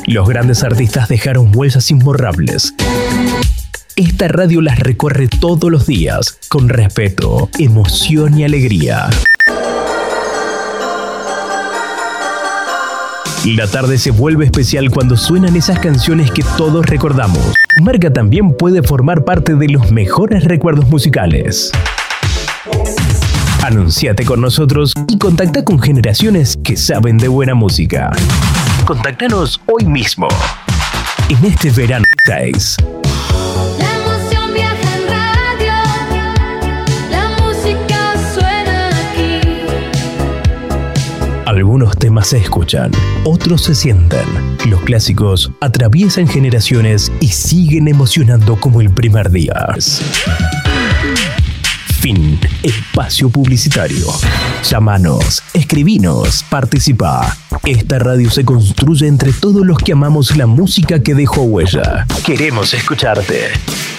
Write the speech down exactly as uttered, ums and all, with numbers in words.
Los grandes artistas dejaron huellas imborrables. Esta radio las recorre todos los días, con respeto, emoción y alegría. La tarde se vuelve especial cuando suenan esas canciones que todos recordamos. Tu marca también puede formar parte de los mejores recuerdos musicales. Anunciate con nosotros y contacta con generaciones que saben de buena música. Contáctanos hoy mismo. En este verano seis. La emoción viaja en radio, la música suena aquí. Algunos temas se escuchan, otros se sienten. Los clásicos atraviesan generaciones y siguen emocionando como el primer día. Fin. Espacio publicitario. Llámanos, escribinos, participa. Esta radio se construye entre todos los que amamos la música que dejó huella. Queremos escucharte.